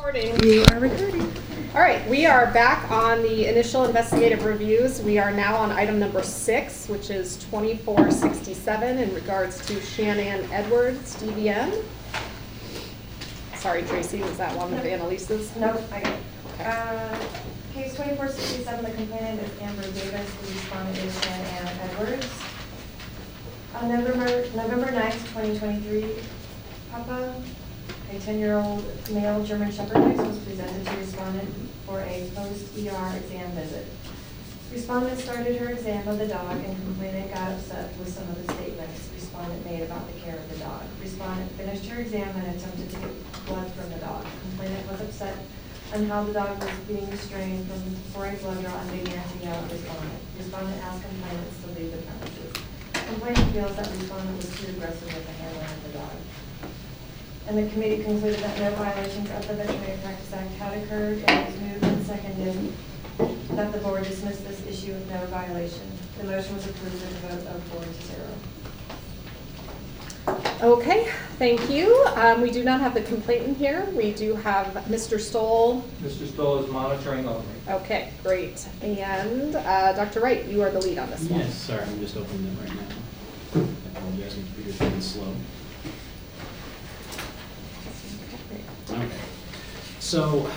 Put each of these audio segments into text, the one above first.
Recording. You are recording. All right, we are back on the initial investigative reviews. We are now on item number 6, which is 2467 in regards to Shannon Edwards, DVM. Sorry, Tracy, was that one of Annalise's? No, I got it. Case 2467, the complainant is Amber Davis, the respondent is Shannon Edwards. On November 9th, 2023, Papa, a 10-year-old male German Shepherd mix, was presented to respondent for a post-ER exam visit. Respondent started her exam of the dog and complainant got upset with some of the statements respondent made about the care of the dog. Respondent finished her exam and attempted to get blood from the dog. Complainant was upset on how the dog was being restrained from pouring blood draw and began to yell at respondent. Respondent asked complainants to leave the premises. Complainant feels that respondent was too aggressive with the handling of the dog. And the committee concluded that no violations of the Veterinary Practice Act had occurred, and it was moved and seconded that the board dismiss this issue with no violation. The motion was approved with a vote of 4-0. Okay, thank you. We do not have the complainant here. We do have Mr. Stoll. Mr. Stoll is monitoring only. Okay, great. And Dr. Wright, you are the lead on this one. Yes, sorry, I'm just opening it right now. I apologize, my computer's being slow. Okay. So,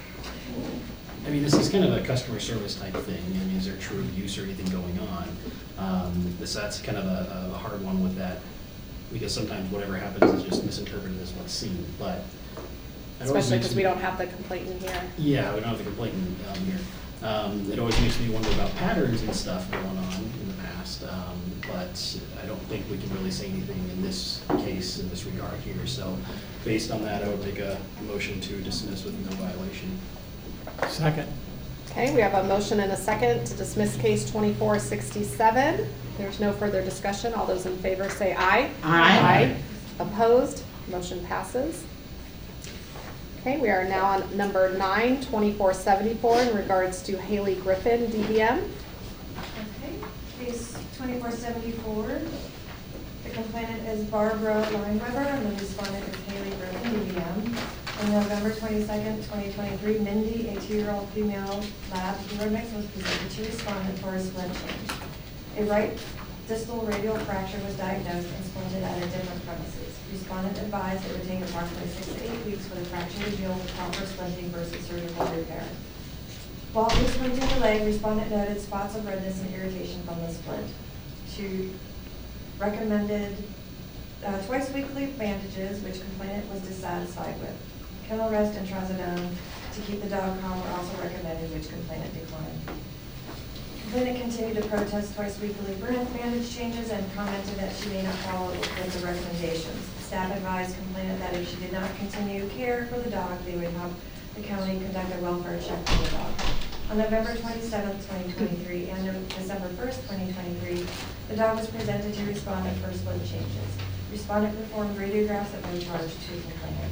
I mean, this is kind of a customer service type thing. I mean, is there true abuse or anything going on? That's kind of a hard one with that, because sometimes whatever happens is just misinterpreted as what's seen. But Especially because we don't have the complainant here. Yeah, we don't have the complainant here. It always makes me wonder about patterns and stuff going on in the past, but I don't think we can really say anything in this case in this regard here. So based on that, I would make a motion to dismiss with no violation. Second. Okay, we have a motion and a second to dismiss case 2467. There's no further discussion. All those in favor say aye. Aye. Opposed? Motion passes. Okay, we are now on number 9, 2474 in regards to Haley Griffin, DVM. Okay, case 2474. The complainant is Barbara Lineweber and the respondent is Haley Griffin, DVM. On November 22nd, 2023, Mindy, a 2-year-old female lab Healer mix, was presented to respondent for a splint change. A right distal radial fracture was diagnosed and splinted at a different premises. Respondent advised it would take approximately 6 to 8 weeks for the fracture to heal with proper splinting versus surgical repair. While re-splinting the leg, respondent noted spots of redness and irritation from the splint. She recommended twice weekly bandages, which complainant was dissatisfied with. Kennel rest and trazodone to keep the dog calm were also recommended, which complainant declined. Complainant continued to protest twice weekly bandage changes and commented that she may not follow with the recommendations. Staff advised complainant that if she did not continue care for the dog, they would have the county conduct a welfare check for the dog. On November 27th, 2023 and December 1st, 2023, the dog was presented to respondent for splint changes. Respondent performed radiographs at no charge to complainant.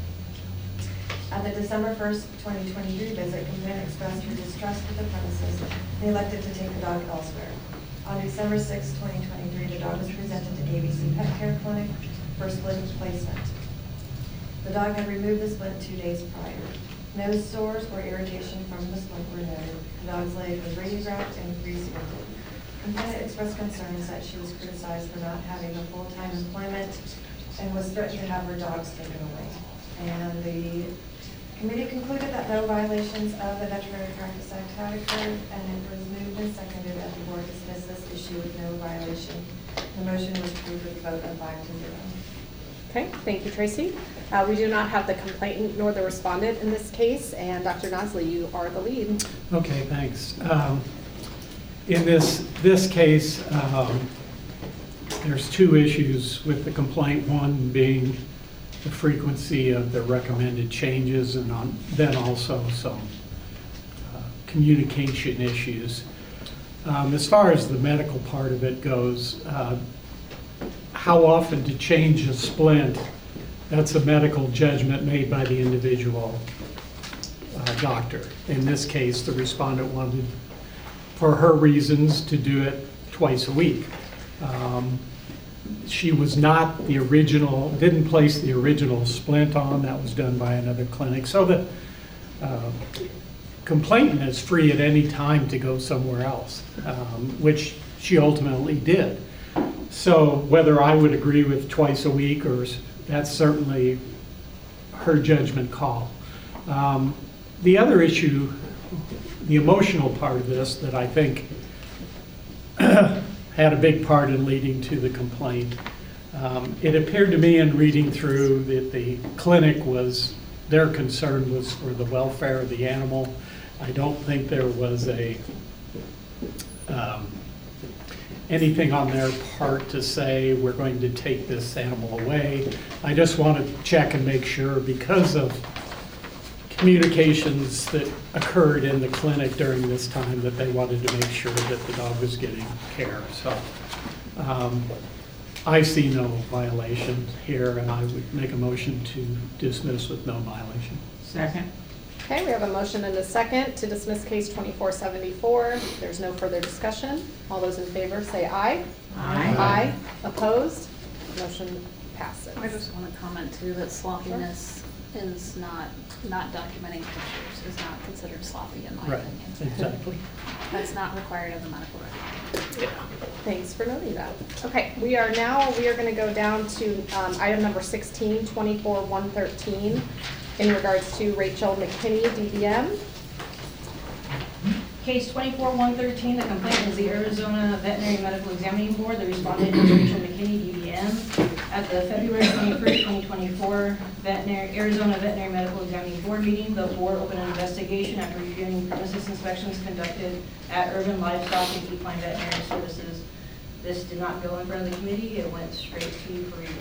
At the December 1st, 2023 visit, complainant expressed her distrust with the premises and elected to take the dog elsewhere. On December 6th, 2023, the dog was presented to ABC Pet Care Clinic for splint placement. The dog had removed the splint 2 days prior. No sores or irritation from the splint were noted. The dog's leg was radiographed and re-splinted. Complainant expressed concerns that she was criticized for not having a full-time employment and was threatened to have her dogs taken away. And the committee concluded that no violations of the Veterinary Practice Act had occurred, and it was moved and seconded that the board dismiss this issue with no violation. The motion was approved with a vote of 5-0. Okay, thank you, Tracy. We do not have the complainant nor the respondent in this case, and Dr. Nosley, you are the lead. Okay, thanks. In this case, there's 2 issues with the complaint. One being the frequency of the recommended changes, and then also some communication issues. As far as the medical part of it goes, how often to change a splint, that's a medical judgment made by the individual doctor. In this case, the respondent wanted, for her reasons, to do it twice a week. She was not the original, didn't place the original splint on. That was done by another clinic. So complainant is free at any time to go somewhere else, which she ultimately did. So whether I would agree with twice a week, or that's certainly her judgment call. The other issue, the emotional part of this that I think had a big part in leading to the complaint. It appeared to me in reading through that the clinic their concern was for the welfare of the animal. I don't think there was anything on their part to say we're going to take this animal away. I just want to check and make sure, because of communications that occurred in the clinic during this time, that they wanted to make sure that the dog was getting care. So I see no violation here, and I would make a motion to dismiss with no violation. Second. Okay, we have a motion and a second to dismiss case 2474. There's no further discussion. All those in favor say aye. Aye. Aye. Opposed? Motion passes. I just want to comment too that sloppiness is not documenting pictures is not considered sloppy in my Right, opinion. exactly. That's not required of the medical record. Thanks for noting that. Okay, we are going to go down to item number 16, 24113, in regards to Rachel McKinney, DVM. Case 24113, the complainant is the Arizona Veterinary Medical Examining Board. The respondent is Rachel McKinney, DVM. At the February 21st, 2024 Arizona Veterinary Medical Examining Board meeting, the board opened an investigation after reviewing premises inspections conducted at Urban Livestock and Equine Veterinary Services. This did not go in front of the committee. It went straight to you for review.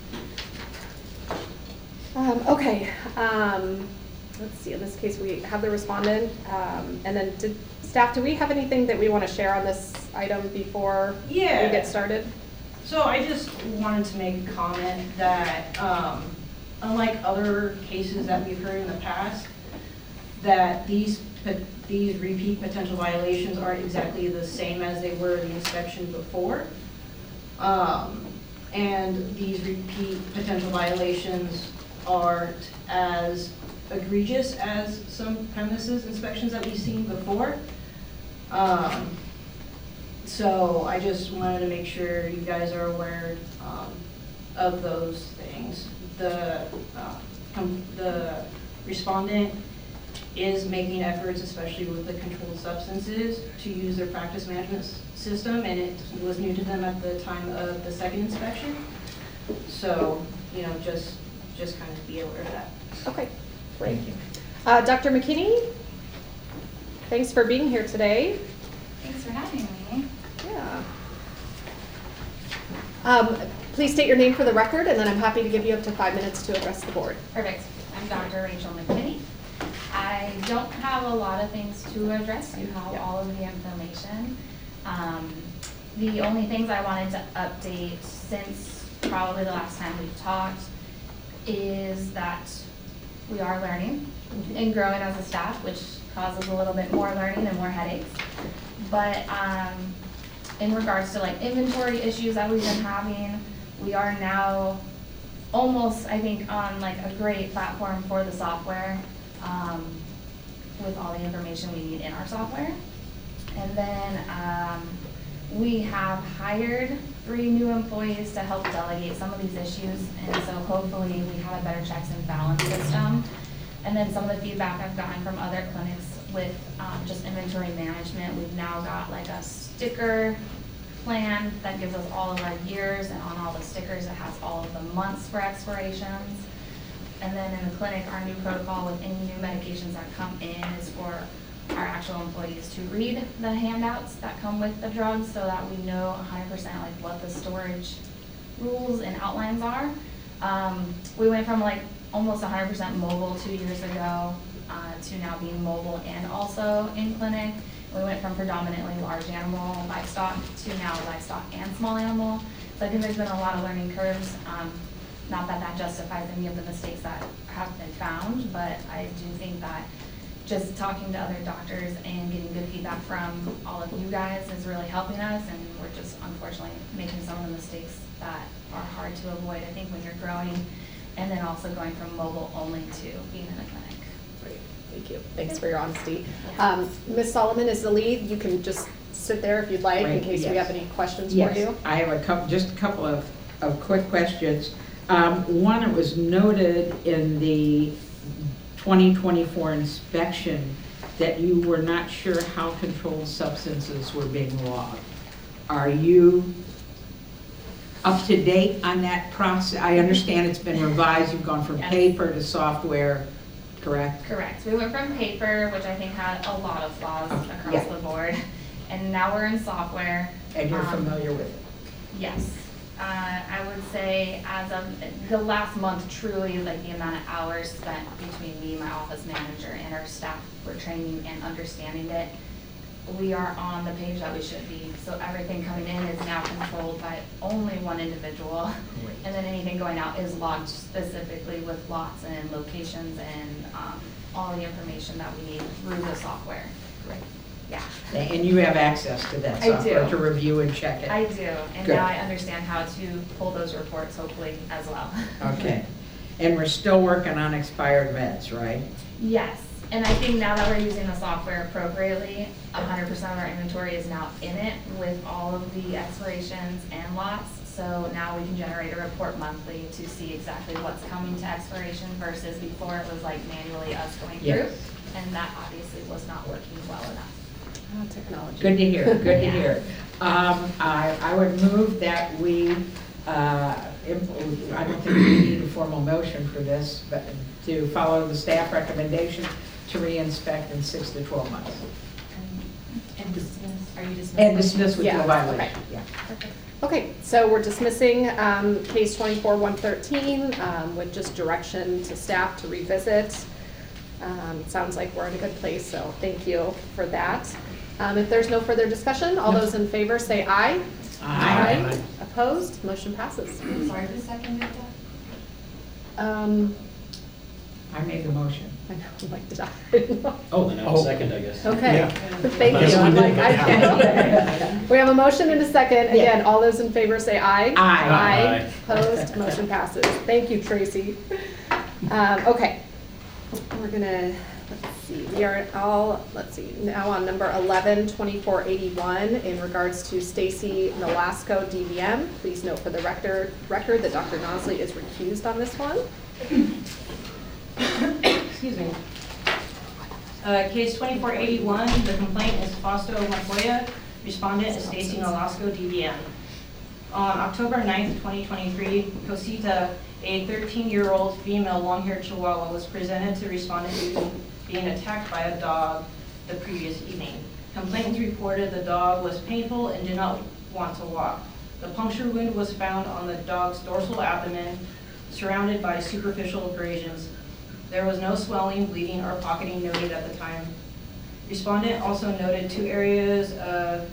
Okay, let's see, in this case, we have the respondent, and then staff, do we have anything that we want to share on this item before we get started? So I just wanted to make a comment that unlike other cases that we've heard in the past, that these repeat potential violations aren't exactly the same as they were the inspection before. And these repeat potential violations aren't as egregious as some premises inspections that we've seen before. So I just wanted to make sure you guys are aware of those things. The respondent is making efforts, especially with the controlled substances, to use their practice management system, and it was new to them at the time of the second inspection. So, just kind of be aware of that. Okay, great. Dr. McKinney, thanks for being here today. Thanks for having me. Yeah. Please state your name for the record, and then I'm happy to give you up to 5 minutes to address the board. Perfect. I'm Dr. Rachel McKinney. I don't have a lot of things to address. You have all of the information. The only things I wanted to update since probably the last time we've talked is that we are learning and growing as a staff, which causes a little bit more learning and more headaches. But in regards to like inventory issues that we've been having, we are now almost, I think, on like a great platform for the software with all the information we need in our software. And then we have hired 3 new employees to help delegate some of these issues, and so hopefully we have a better checks and balance system. And then some of the feedback I've gotten from other clinics with just inventory management, we've now got like a sticker plan that gives us all of our years, and on all the stickers it has all of the months for expirations. And then in the clinic, our new protocol with any new medications that come in is for our actual employees to read the handouts that come with the drugs so that we know 100% like what the storage rules and outlines are. We went from like almost 100% mobile 2 years ago to now being mobile and also in clinic. We went from predominantly large animal livestock to now livestock and small animal. So I think there's been a lot of learning curves. Not that that justifies any of the mistakes that have been found, but I do think that just talking to other doctors and getting good feedback from all of you guys is really helping us, and we're just unfortunately making some of the mistakes that are hard to avoid, I think, when you're growing, and then also going from mobile only to being in a clinic. Thank you. Thanks for your honesty. Ms. Solomon is the lead. You can just sit there if you'd like in Right, case we yes. have any questions for Yes, you. I have a couple, just a couple of quick questions. One, it was noted in the 2024 inspection that you were not sure how controlled substances were being logged. Are you up to date on that process? I understand it's been revised, you've gone from Yes. paper to software, correct? Correct. We went from paper, which I think had a lot of flaws Okay, across yeah. the board, and now we're in software. And you're Um, familiar with it? Yes. I would say as of the last month, truly, like the amount of hours spent between me, my office manager, and our staff for training and understanding it, we are on the page that we should be. So everything coming in is now controlled by only one individual. And then anything going out is logged specifically with lots and locations and all the information that we need through the software. Great. Yeah. And you have access to that I software do. to review and check it? I do, and Good. now I understand how to pull those reports hopefully as well. Okay. And we're still working on expired meds, right? Yes, and I think now that we're using the software appropriately, 100% of our inventory is now in it with all of the expirations and lots. So now we can generate a report monthly to see exactly what's coming to expiration versus before it was like manually us going through. Yes. And that obviously was not working well enough. Technology. Good to hear, good to Yeah. hear. I would move that we, I don't think we need a formal motion for this, but to follow the staff recommendation to re-inspect in 6 to 12 months. And dismiss, are you dismissing? And dismiss with Yeah, no violation, okay. yeah. Okay, so we're dismissing case 24-113 with just direction to staff to revisit. It sounds like we're in a good place, so thank you for that. If there's no further discussion, all those in favor say aye. Aye. Opposed? Motion passes. I'm sorry, who seconded that? I made the motion. I know, like, did I? Oh, then I'll second, I guess. Okay, Yeah. thank That's you. one I'm like, thing. We have a motion and a second. Again, all those in favor say aye. Aye. Aye. Opposed? Motion passes. Thank you, Tracy. Okay, we're gonna, let's see, we are all, let's see, now on number 11, 2481, in regards to Stacy Nolasco, DVM. Please note for the record that Dr. Nosley is recused on this one. Excuse me. Case 2481, the complaint is Fausto Montoya, respondent is Stacy Nolasco, DVM. On October 9th, 2023, Cosita, a 13-year-old female long-haired Chihuahua, was presented to respondent due to being attacked by a dog the previous evening. Complainants reported the dog was painful and did not want to walk. The puncture wound was found on the dog's dorsal abdomen, surrounded by superficial abrasions. There was no swelling, bleeding, or pocketing noted at the time. Respondent also noted 2 areas of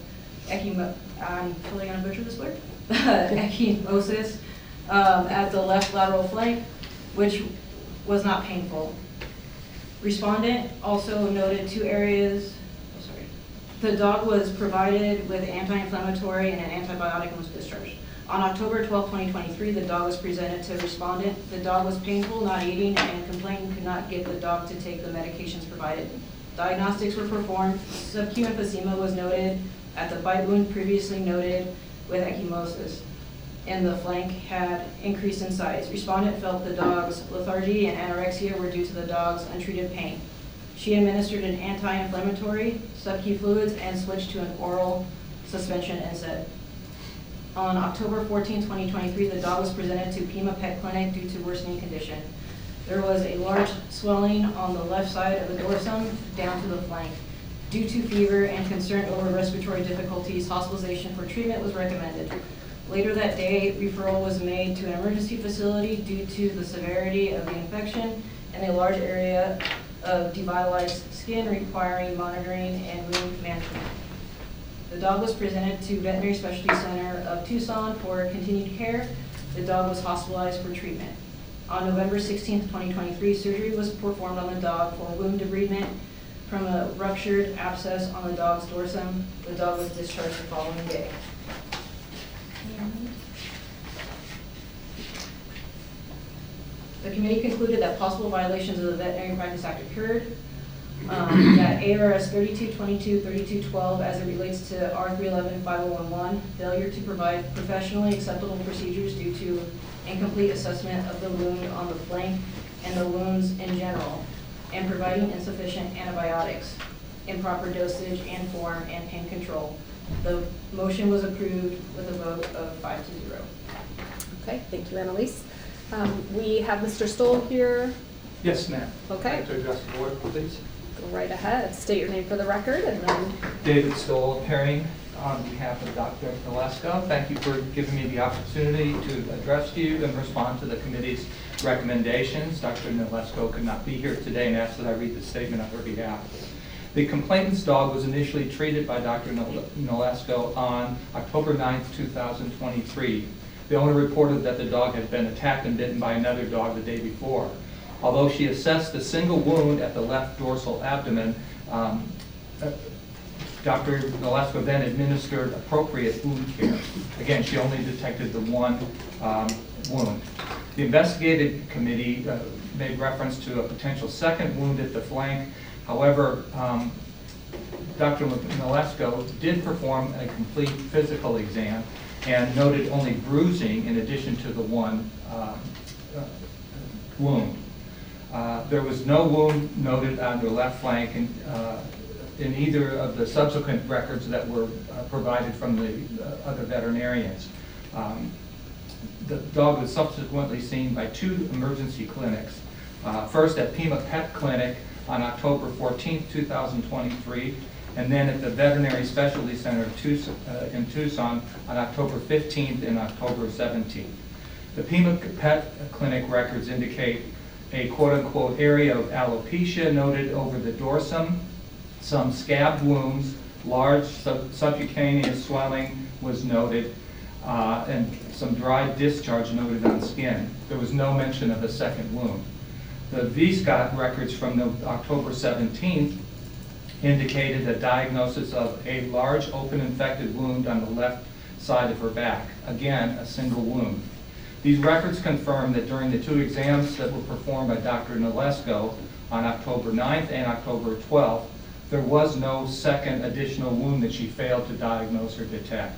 I'm totally gonna butcher this word, ecchymosis at the left lateral flank, which was not painful. Respondent also noted 2 areas, the dog was provided with anti-inflammatory and an antibiotic and was discharged. On October 12, 2023, the dog was presented to respondent. The dog was painful, not eating, and complainant could not get the dog to take the medications provided. Diagnostics were performed. Subacute emphysema was noted at the bite wound previously noted with ecchymosis, and the flank had increased in size. Respondent felt the dog's lethargy and anorexia were due to the dog's untreated pain. She administered an anti-inflammatory, subacute fluids, and switched to an oral suspension NSAID. On October 14, 2023, the dog was presented to Pima Pet Clinic due to worsening condition. There was a large swelling on the left side of the dorsum down to the flank. Due to fever and concern over respiratory difficulties, hospitalization for treatment was recommended. Later that day, referral was made to an emergency facility due to the severity of the infection and a large area of devitalized skin requiring monitoring and wound management. The dog was presented to Veterinary Specialty Center of Tucson for continued care. The dog was hospitalized for treatment. On November 16, 2023, surgery was performed on the dog for wound debridement from a ruptured abscess on the dog's dorsum. The dog was discharged the following day. The committee concluded that possible violations of the Veterinary Practice Act occurred. that ARS 3222, 3212, as it relates to R311-5011, failure to provide professionally acceptable procedures due to incomplete assessment of the wound on the flank and the wounds in general, and providing insufficient antibiotics, improper dosage and form, and pain control. The motion was approved with a vote of 5-0. Okay, thank you, Annalise. We have Mr. Stoll here. Yes, ma'am. Okay. Like to address the board, please. Go right ahead. State your name for the record and then. David Stoll, appearing on behalf of Dr. Nalesko. Thank you for giving me the opportunity to address you and respond to the committee's recommendations. Dr. Nalesko could not be here today and asked that I read the statement on her behalf. The complainant's dog was initially treated by Dr. Nalesko on October 9th, 2023. The owner reported that the dog had been attacked and bitten by another dog the day before. Although she assessed a single wound at the left dorsal abdomen, Dr. Nalesko then administered appropriate wound care. Again, she only detected the one wound. The investigative committee made reference to a potential second wound at the flank. However, Dr. Nalesko did perform a complete physical exam and noted only bruising in addition to the one wound. There was no wound noted on the left flank in either of the subsequent records that were provided from the other veterinarians. The dog was subsequently seen by 2 emergency clinics. First at Pima Pet Clinic on October 14th, 2023, and then at the Veterinary Specialty Center in Tucson on October 15th and October 17th. The Pima Pet Clinic records indicate a quote-unquote area of alopecia noted over the dorsum, some scabbed wounds, large subcutaneous swelling was noted, and some dry discharge noted on skin. There was no mention of a second wound. The VSCOT records from the October 17th indicated a diagnosis of a large open infected wound on the left side of her back. Again, a single wound. These records confirm that during the 2 exams that were performed by Dr. Nalesko on October 9th and October 12th, there was no second additional wound that she failed to diagnose or detect.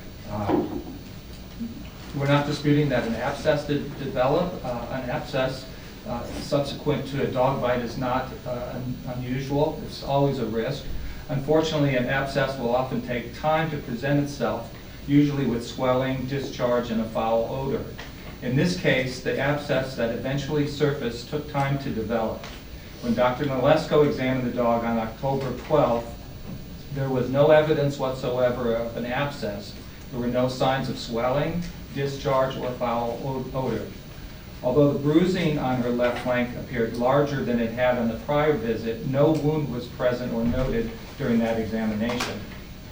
We're not disputing that an abscess did develop. An abscess subsequent to a dog bite is not unusual. It's always a risk. Unfortunately, an abscess will often take time to present itself, usually with swelling, discharge, and a foul odor. In this case, the abscess that eventually surfaced took time to develop. When Dr. Nalesko examined the dog on October 12th, there was no evidence whatsoever of an abscess. There were no signs of swelling, discharge, or foul odor. Although the bruising on her left flank appeared larger than it had on the prior visit, no wound was present or noted during that examination.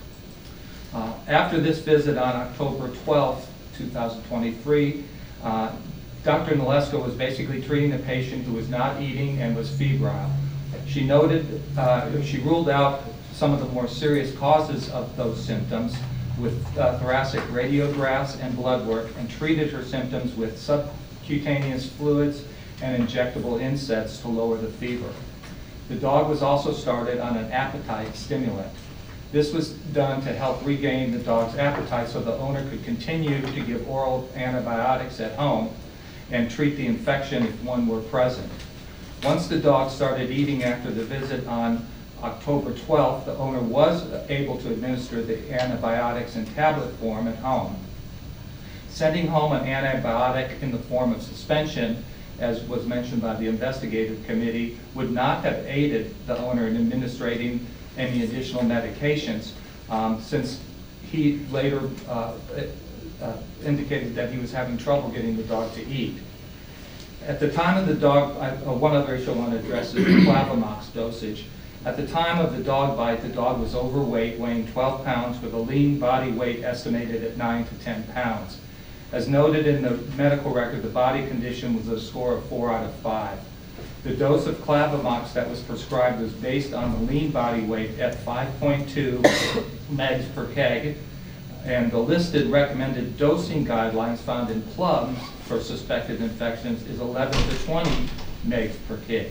After this visit on October 12th, 2023, Dr. Nalesko was basically treating the patient who was not eating and was febrile. She ruled out some of the more serious causes of those symptoms with thoracic radiographs and blood work, and treated her symptoms with subcutaneous fluids and injectable NSAIDs to lower the fever. The dog was also started on an appetite stimulant. This was done to help regain the dog's appetite so the owner could continue to give oral antibiotics at home and treat the infection if one were present. Once the dog started eating after the visit on October 12th, the owner was able to administer the antibiotics in tablet form at home. Sending home an antibiotic in the form of suspension, as was mentioned by the investigative committee, would not have aided the owner in administering any additional medications, since he later indicated that he was having trouble getting the dog to eat. At the time of the dog, one other issue I want to address is the Clavamox dosage. At the time of the dog bite, the dog was overweight, weighing 12 pounds, with a lean body weight estimated at 9 to 10 pounds. As noted in the medical record, the body condition was a score of 4 out of 5. The dose of Clavamox that was prescribed was based on the lean body weight at 5.2 mg per kg, and the listed recommended dosing guidelines found in plums for suspected infections is 11 to 20 mg per kg.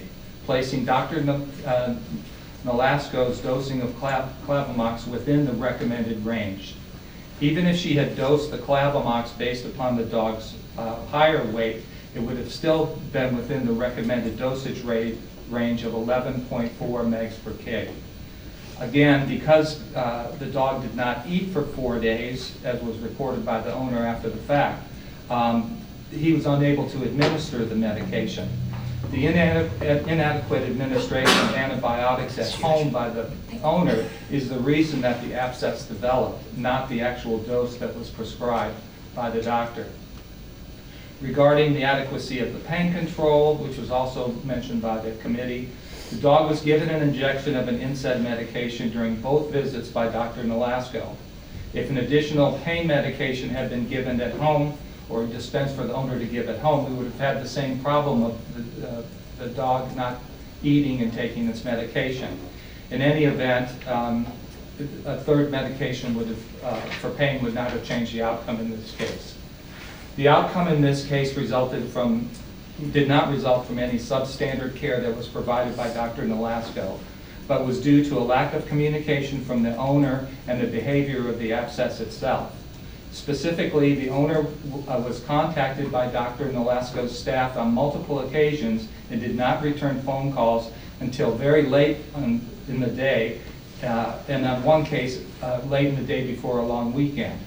placing Dr. Nolasco's dosing of Clavamox within the recommended range. Even if she had dosed the Clavamox based upon the dog's higher weight, it would have still been within the recommended dosage range of 11.4 mg per kg. Again, because the dog did not eat for 4 days, as was reported by the owner after the fact, he was unable to administer the medication. The inadequate administration of antibiotics at home by the owner is the reason that the abscess developed, not the actual dose that was prescribed by the doctor. Regarding the adequacy of the pain control, which was also mentioned by the committee, the dog was given an injection of an NSAID medication during both visits by Dr. Nolasco. If an additional pain medication had been given at home or dispensed for the owner to give at home, we would have had the same problem of the dog not eating and taking this medication. In any event, a third medication would have, for pain would not have changed the outcome in this case. The outcome in this case did not result from any substandard care that was provided by Dr. Nolasco, but was due to a lack of communication from the owner and the behavior of the abscess itself. Specifically, the owner was contacted by Dr. Nolasco's staff on multiple occasions and did not return phone calls until very late in the day, and on one case, late in the day before a long weekend.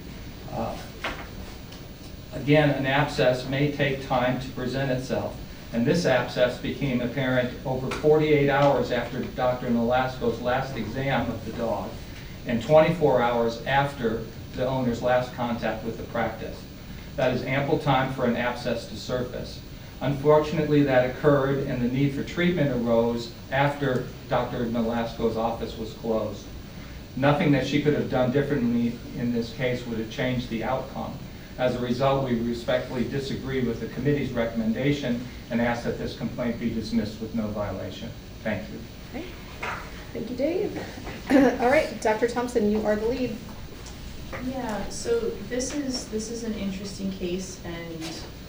Again, an abscess may take time to present itself, and this abscess became apparent over 48 hours after Dr. Nolasco's last exam of the dog and 24 hours after the owner's last contact with the practice. That is ample time for an abscess to surface. Unfortunately, that occurred and the need for treatment arose after Dr. Nolasco's office was closed. Nothing that she could have done differently in this case would have changed the outcome. As a result, we respectfully disagree with the committee's recommendation and ask that this complaint be dismissed with no violation. Thank you. Okay. Thank you, Dave. All right, Dr. Thompson, you are the lead. Yeah, so this is an interesting case, and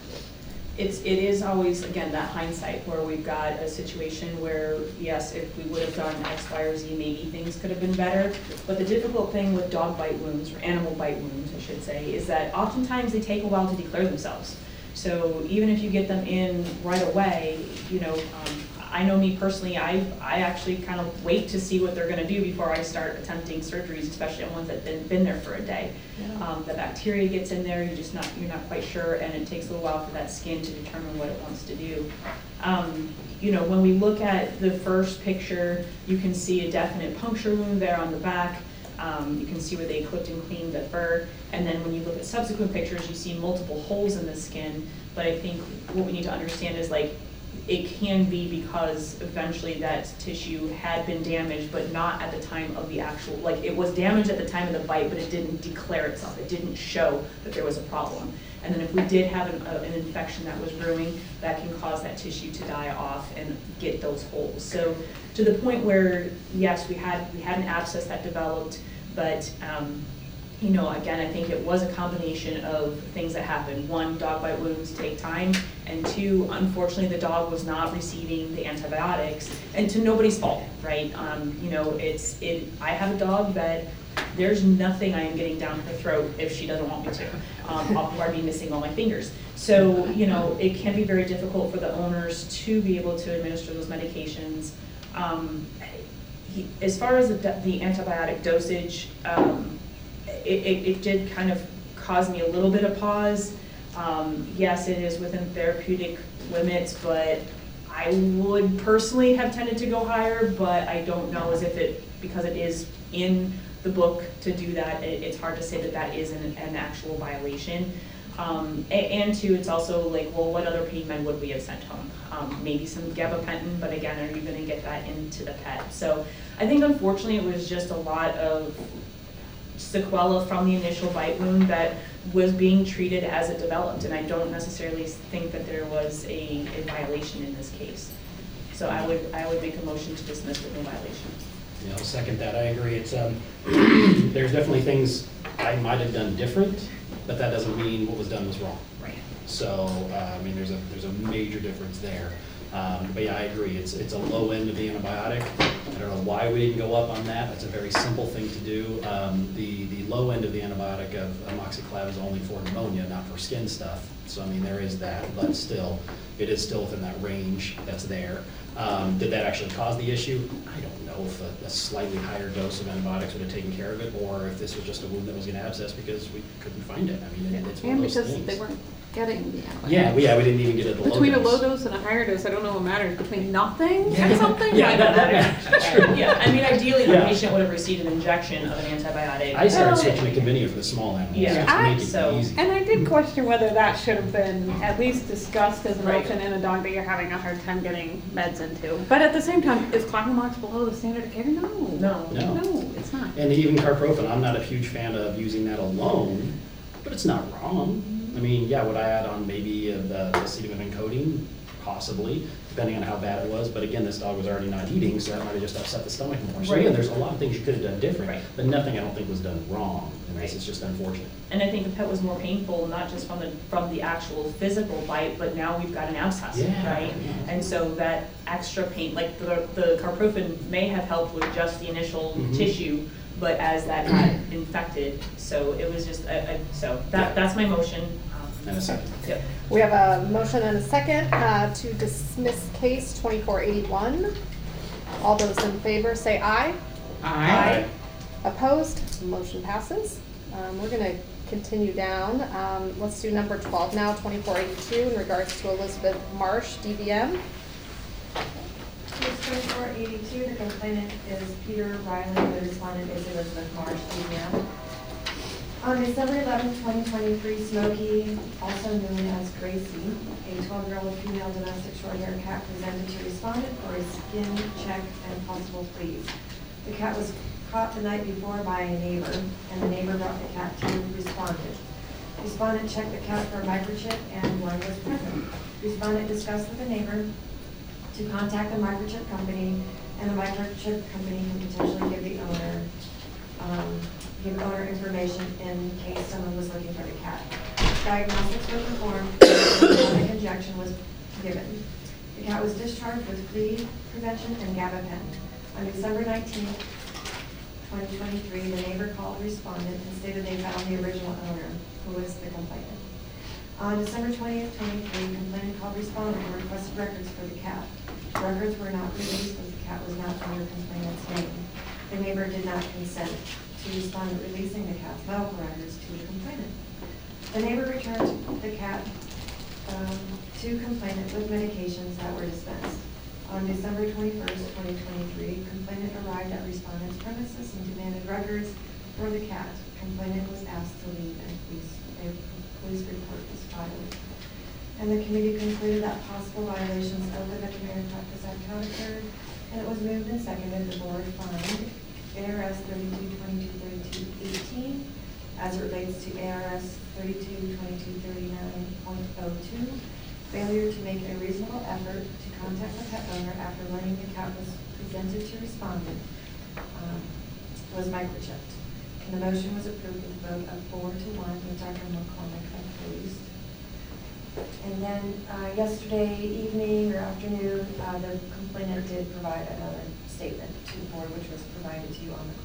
it is always, again, that hindsight where we've got a situation where, yes, if we would have done X, Y, or Z, maybe things could have been better. But the difficult thing with dog bite wounds, or animal bite wounds, I should say, is that oftentimes they take a while to declare themselves. So even if you get them in right away, I know me personally, I actually kind of wait to see what they're going to do before I start attempting surgeries, especially on ones that have been there for a day. Yeah. The bacteria gets in there, you're not quite sure, and it takes a little while for that skin to determine what it wants to do. When we look at the first picture, you can see a definite puncture wound there on the back. You can see where they clipped and cleaned the fur. And then when you look at subsequent pictures, you see multiple holes in the skin. But I think what we need to understand is, it can be because eventually that tissue had been damaged, but not at the time of the actual, it was damaged at the time of the bite, but it didn't declare itself. It didn't show that there was a problem. And then if we did have an infection that was brewing, that can cause that tissue to die off and get those holes. So to the point where, yes, we had an abscess that developed, but again, I think it was a combination of things that happened. One, dog bite wounds take time, and two, unfortunately, the dog was not receiving the antibiotics, and to nobody's fault, right? I have a dog that there's nothing I am getting down her throat if she doesn't want me to, or I'd be missing all my fingers. So, it can be very difficult for the owners to be able to administer those medications. As far as the antibiotic dosage, it did kind of cause me a little bit of pause. Yes, it is within therapeutic limits, but I would personally have tended to go higher, but I don't know because it is in the book to do that, it's hard to say that is an actual violation. And two, it's also what other pain med would we have sent home? Maybe some gabapentin, but again, are you gonna get that into the pet? So I think unfortunately it was just a lot of sequela from the initial bite wound that was being treated as it developed, and I don't necessarily think that there was a violation in this case. So I would make a motion to dismiss with no violation. Yeah, I'll second that. I agree. It's there's definitely things I might have done different, but that doesn't mean what was done was wrong. Right. So there's a major difference there. But yeah, I agree, it's a low end of the antibiotic. I don't know why we didn't go up on that, that's a very simple thing to do. The low end of the antibiotic of amoxiclav is only for pneumonia, not for skin stuff. So I mean, there is that, but still, it is still within that range that's there. Did that actually cause the issue? I don't know if a slightly higher dose of antibiotics would have taken care of it, or if this was just a wound that was going to abscess because we couldn't find it. I mean, it's one And of those because things. they weren't getting the antibiotic. Yeah, we didn't even get it at the low Between a dose. low dose and a higher dose, I don't know what matters, between nothing and something? Yeah, that. Yeah, I mean, ideally, the Yeah. patient would have received an injection of an antibiotic. I started switching to Convinia for the small animals Yeah. to make it So- easy. And I did question whether that should have been at least discussed as an Right. option in a dog that you're having a hard time getting meds into. But at the same time, is Clacomox below the standard of care? No. No. No. No, it's not. And even carprofen, I'm not a huge fan of using that alone, but it's not wrong. I mean, yeah, would I add on maybe the acetaminophen coating? Possibly, depending on how bad it was. But again, this dog was already not eating, so that might have just upset the stomach more. So Right. again, there's a lot of things you could have done different, Right. but nothing I don't think was done wrong. And Right. it's just unfortunate. And I think the pet was more painful, not just from the actual physical bite, but now we've got an abscess, Yeah, right? yeah. And so that extra pain, like the carprofen may have helped with just the initial Mhm. tissue, but as that got infected, so it was just, that's my motion. And a second. Yep. We have a motion and a second to dismiss case 2481. All those in favor say aye. Aye. Opposed? Motion passes. We're going to continue down. Let's do number 12 now, 2482, in regards to Elizabeth Marsh, DVM. Case 2482, the complainant is Peter Riley, the respondent is Elizabeth Marsh, DVM. On December 11, 2023, Smokey, also known as Gracie, a 12-year-old female domestic short-haired cat, presented to respondent for a skin check and possible fleas. The cat was caught the night before by a neighbor, and the neighbor brought the cat to respondent. Respondent checked the cat for a microchip, and one was present. Respondent discussed with the neighbor to contact the microchip company, and the microchip company can potentially give the owner information in case someone was looking for the cat. Diagnostics were performed, and an injection was given. The cat was discharged with flea prevention and gabapentin. On December 19, 2023, the neighbor called respondent and stated they found the original owner, who was the complainant. On December 20th, 2023, complainant called respondent and requested records for the cat. Records were not released as the cat was not under complainant's name. The neighbor did not consent to respondent releasing the cat's medical records to the complainant. The neighbor returned the cat to complainant with medications that were dispensed. On December 21st, 2023, complainant arrived at respondent's premises and demanded records for the cat. Complainant was asked to leave and a police report was filed. And the committee concluded that possible violations of the Veterinary Practice Act had occurred, and it was moved and seconded the board find ARS 32223218 as it relates to ARS 322239.02, failure to make a reasonable effort to contact the pet owner after learning the cat was presented to respondent was microchipped. And the motion was approved with a vote of 4-1 with Dr. McCormick opposed. And then yesterday evening or afternoon, the complainant did provide another statement to the board, which was provided to you on the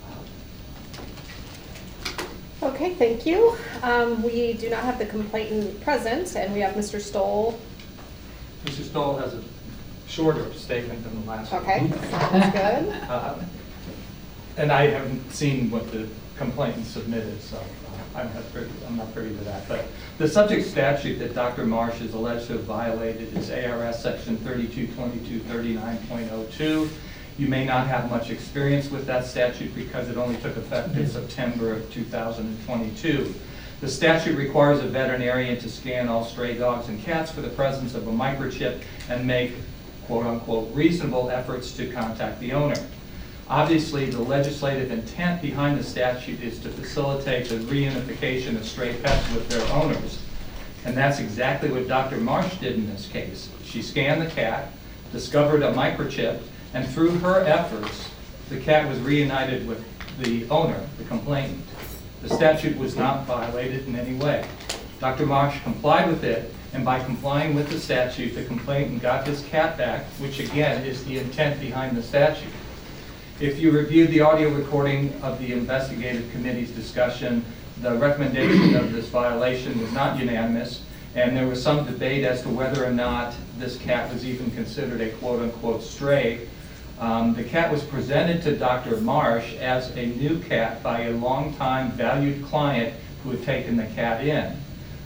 cloud. Okay, thank you. We do not have the complainant present, and we have Mr. Stoll. Mr. Stoll has a shorter statement than the last one. Okay, sounds good. And I haven't seen what the complainant submitted, so I'm not privy to that. But the subject statute that Dr. Marsh is alleged to have violated is ARS section 322239.02. You may not have much experience with that statute because it only took effect in September of 2022. The statute requires a veterinarian to scan all stray dogs and cats for the presence of a microchip and make quote-unquote reasonable efforts to contact the owner. Obviously, the legislative intent behind the statute is to facilitate the reunification of stray pets with their owners. And that's exactly what Dr. Marsh did in this case. She scanned the cat, discovered a microchip, and through her efforts, the cat was reunited with the owner, the complainant. The statute was not violated in any way. Dr. Marsh complied with it, And by complying with the statute, the complainant got his cat back, which again is the intent behind the statute. If you reviewed the audio recording of the investigative committee's discussion, the recommendation of this violation was not unanimous, and there was some debate as to whether or not this cat was even considered a quote-unquote stray. The cat was presented to Dr. Marsh as a new cat by a longtime valued client who had taken the cat in.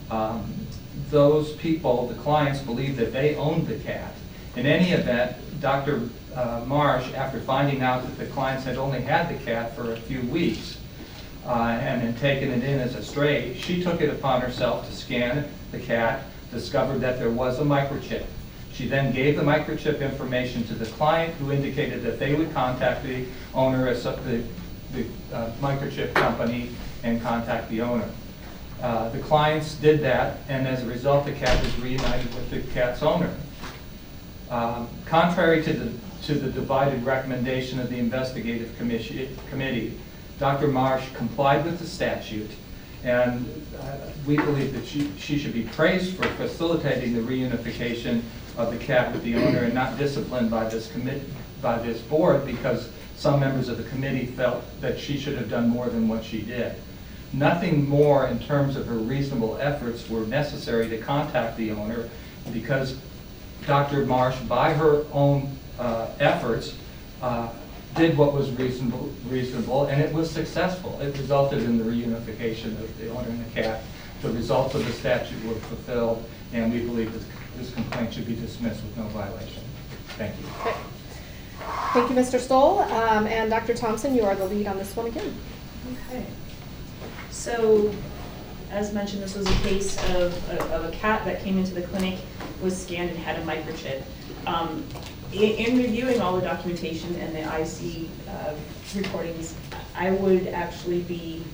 Those people, the clients, believed that they owned the cat. In any event, Dr. Marsh, after finding out that the clients had only had the cat for a few weeks and had taken it in as a stray, she took it upon herself to scan the cat, discovered that there was a microchip. She then gave the microchip information to the client, who indicated that they would contact the owner, the microchip company, and contact the owner. The clients did that, and as a result, the cat was reunited with the cat's owner. Contrary to the divided recommendation of the investigative committee, Dr. Marsh complied with the statute, and we believe that she should be praised for facilitating the reunification of the cat with the owner and not disciplined by this board, because some members of the committee felt that she should have done more than what she did. Nothing more in terms of her reasonable efforts were necessary to contact the owner, because Dr. Marsh, by her own efforts, did what was reasonable, and it was successful. It resulted in the reunification of the owner and the cat. The results of the statute were fulfilled, and we believe this complaint should be dismissed with no violation. Thank you. Okay. Thank you, Mr. Stoll. And Dr. Thompson, you are the lead on this one again. Okay. So, as mentioned, this was a case of a cat that came into the clinic, was scanned, and had a microchip. In reviewing all the documentation and the IC recordings, I would actually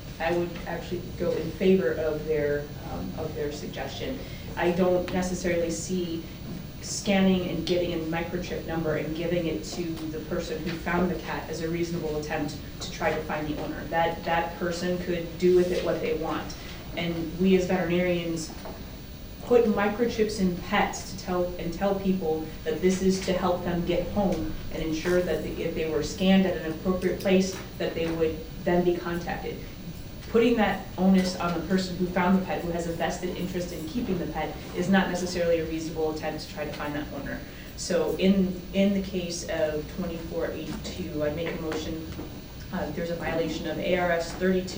go in favor of their suggestion. I don't necessarily see scanning and getting a microchip number and giving it to the person who found the cat as a reasonable attempt to try to find the owner. That person could do with it what they want. And we as veterinarians put microchips in pets to tell people that this is to help them get home and ensure that if they were scanned at an appropriate place, that they would then be contacted. Putting that onus on the person who found the pet, who has a vested interest in keeping the pet, is not necessarily a reasonable attempt to try to find that owner. So in the case of 2482, I make a motion, there's a violation of ARS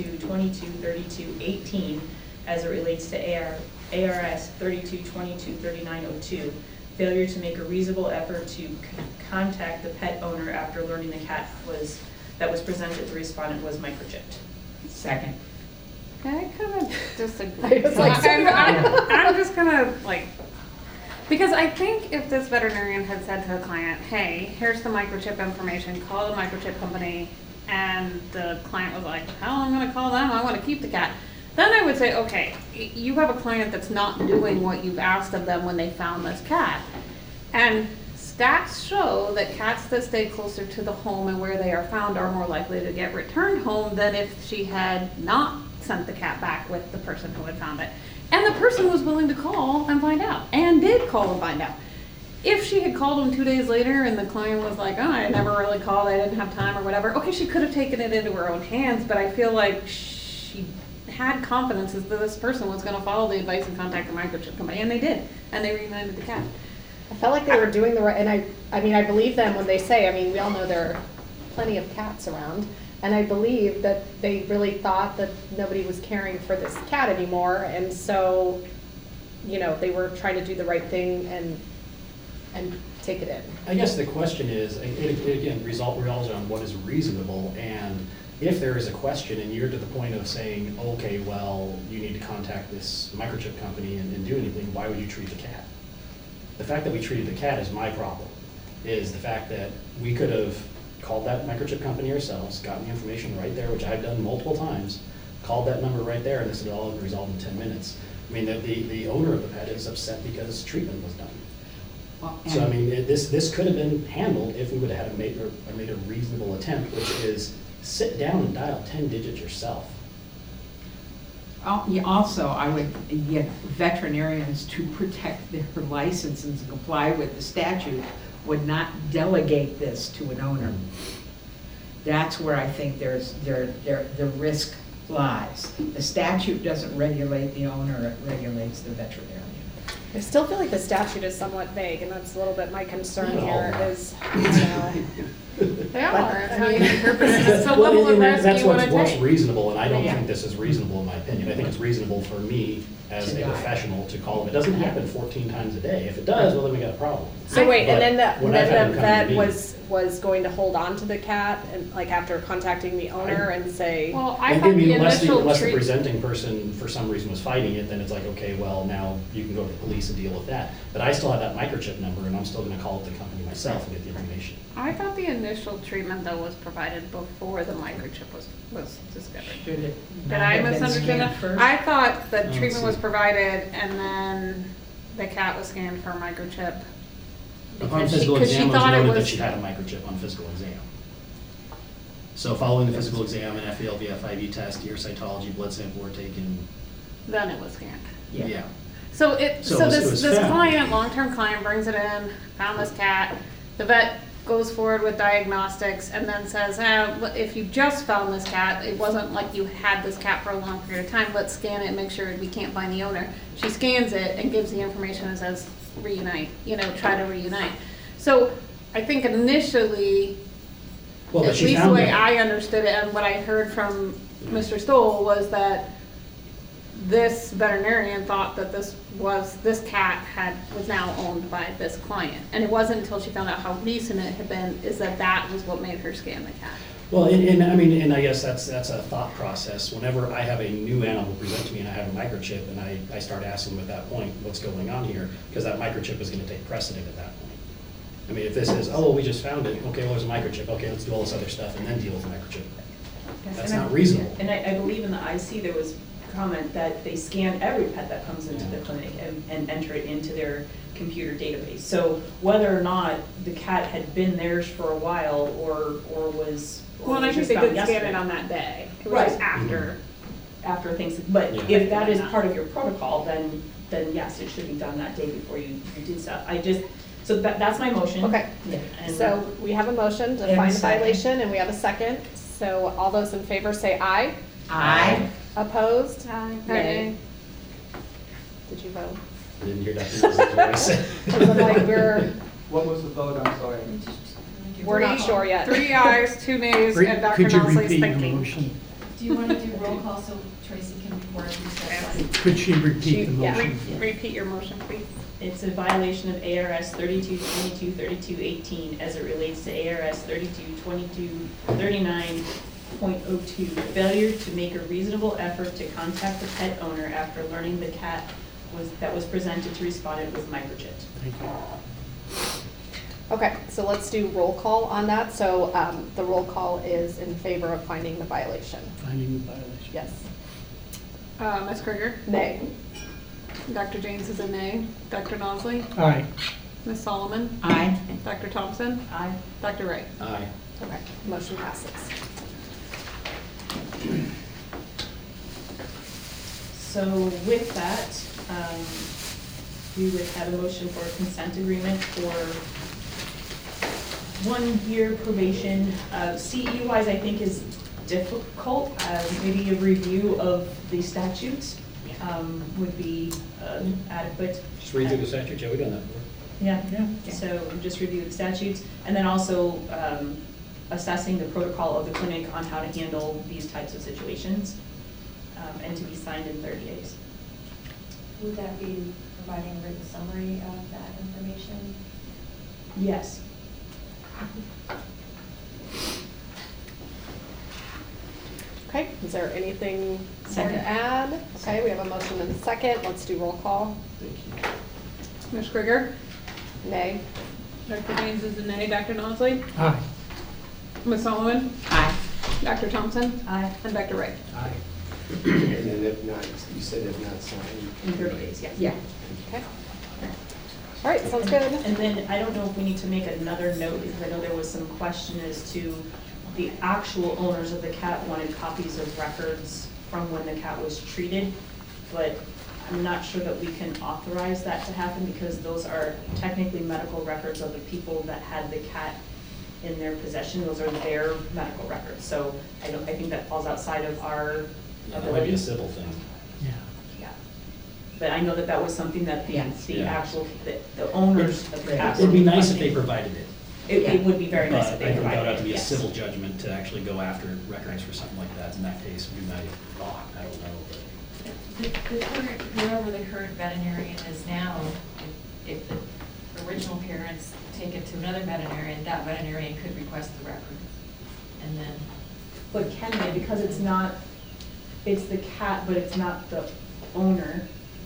32223218 as it relates to ARS 32223902, failure to make a reasonable effort to contact the pet owner after learning the cat that was presented to the respondent was microchipped. Second. I kind of disagree. I was like, I'm just gonna because I think if this veterinarian had said to the client, hey, here's the microchip information, call the microchip company, and the client was like, hell, I'm gonna call them, I wanna keep the cat. Then I would say, okay, you have a client that's not doing what you've asked of them when they found this cat. And stats show that cats that stay closer to the home and where they are found are more likely to get returned home than if she had not sent the cat back with the person who had found it. And the person was willing to call and find out, and did call and find out. If she had called them 2 days later and the client was like, oh, I never really called, I didn't have time or whatever, okay, she could have taken it into her own hands, but I feel like she had confidence that this person was going to follow the advice and contact the microchip company, and they did, and they reunited the cat. I felt like they were doing the right, and I mean, I believe them when they say, I mean, we all know there are plenty of cats around, and I believe that they really thought that nobody was caring for this cat anymore, and so, you know, they were trying to do the right thing and take it in. I guess the question is, it again, revolves around what is reasonable, and if there is a question and you're to the point of saying, okay, well, you need to contact this microchip company and do anything, why would you treat the cat? The fact that we treated the cat is my problem, is the fact that we could have called that microchip company ourselves, gotten the information right there, which I've done multiple times, called that number right there, and this would all have resolved in 10 minutes. I mean, the owner of the pet is upset because treatment was done. Well, So I mean, this could have been handled if we would have made a reasonable attempt, which is sit down and dial 10 digits yourself. Also, I would get veterinarians to protect their licenses and comply with the statute, would not delegate this to an owner. That's where I think the risk lies. The statute doesn't regulate the owner, it regulates the veterinarian. I still feel like the statute is somewhat vague, and that's a little bit my concern No. here is, They are, it's how you I mean- interpret it. It's a Well, level of and risk that's you wanna what's take. reasonable, and I don't Yeah. think this is reasonable in my opinion. I think it's reasonable for me as a professional to call them. It doesn't happen 14 times a day. If it does, well, then we got a problem. So wait, But and then when I've had them come to vet me- was going to hold on to the cat and like after contacting the owner and say, Well, I And thought I mean, the unless initial the treat, presenting person for some reason was fighting it, then it's like, okay, well, now you can go to the police and deal with that. But I still have that microchip number, and I'm still gonna call the company myself and get the information. I thought the initial treatment though was provided before the microchip was discovered. Should it Did not I have been misunderstand that? scanned first? I thought the Oh, treatment was see. provided and then the cat was scanned for a microchip. Upon Because physical because exam, it was thought noted that she had a microchip on physical exam. So following the physical exam, an FELV, FIV test, ear cytology, blood sample were taken. Then it was scanned. Yeah. So So it was this found. client, long-term client brings it in, found this cat, the vet goes forward with diagnostics and then says, if you just found this cat, it wasn't like you had this cat for a long period of time, let's scan it and make sure we can't find the owner. She scans it and gives the information and says, reunite, try to reunite. So I think initially, Well, but at she least the found way it. I understood it and what I heard from Mr. Stoll was that this veterinarian thought that this cat was now owned by this client. And it wasn't until she found out how recent it had been, is that was what made her scan the cat. Well, and I guess that's a thought process. Whenever I have a new animal present to me and I have a microchip, and I start asking them at that point, what's going on here? Because that microchip is gonna take precedent at that point. I mean, if this is, oh, we just found it, okay, well, there's a microchip, okay, let's do all this other stuff and then deal with the microchip. Yes, That's and not reasonable. And I believe in the IC, there was comment that they scan every pet that comes into the Yeah. clinic and enter it into their computer database. So whether or not the cat had been theirs for a while or was. or Well, and I was think just they found did scan yesterday. it on that day. It was Right. just after. After things, but Yeah. if that is part of your protocol, then yes, it should be done that day before you do stuff. So that's my motion. okay. And- So we have a motion to And a find the second. violation and we have a second. So all those in favor say aye. Aye. Opposed? Nay. Nay. Did you vote? I didn't hear Dr. Nelson's voice. Because I'm like, What was the vote, I'm sorry? we're not sure yet. 3 ayes, 2 nays, and Dr. Could you Nelson's repeat your thinking. motion? Do you want to do roll call so Tracy can work these steps? Could she repeat the Yeah. motion? Repeat your motion, please. It's a violation of ARS 3222, 3218 as it relates to ARS 3222, 39.02. Failure to make a reasonable effort to contact the pet owner after learning the cat that was presented to respondent was microchipped. Thank you. Okay, so let's do roll call on that. So the roll call is in favor of finding the violation. Finding the violation. Yes. Ms. Krieger? Nay. Dr. James is a nay. Dr. Nosley? Aye. Ms. Solomon? Aye. Dr. Thompson? Aye. Dr. Wright? Aye. Okay, motion passes. So with that, we would have a motion for a consent agreement for 1 year probation. CE-wise, I think is difficult. Maybe a review of the statutes would be adequate. Just read through the statute, yeah, we've done that before. Yeah. Yeah. So just review the statutes, and then also assessing the protocol of the clinic on how to handle these types of situations, and to be signed in 30 days. Would that be providing a written summary of that information? Yes. Okay, is there anything more Second. to add? Okay, we have a motion and a second. Let's do roll call. Ms. Krieger? Nay. Dr. James is a nay. Dr. Nosley? Aye. Ms. Solomon? Aye. Dr. Thompson? Aye. And Dr. Wright? Aye. And then if not, you said if not signed. In 30 days, yes. Yeah. Okay. All right, sounds good. And then I don't know if we need to make another note, because I know there was some question as to the actual owners of the cat wanted copies of records from when the cat was treated, but I'm not sure that we can authorize that to happen because those are technically medical records of the people that had the cat in their possession. Those are their medical records. So I think that falls outside of our Yeah, that might be ability. a civil thing. Yeah. Yeah. But I know that that was something that Yes. the Yeah. actual, the owners of the cat. It'd be nice if they provided it. It would be very nice if But they I think that provided would have to it, be a yes. civil judgment to actually go after records for something like that. In that case, we might not, I don't know, but. The current, whoever the current veterinarian is now, if the original parents take it to another veterinarian, that veterinarian could request the record. And then, But can they, because it's not, it's the cat, but it's not the owner.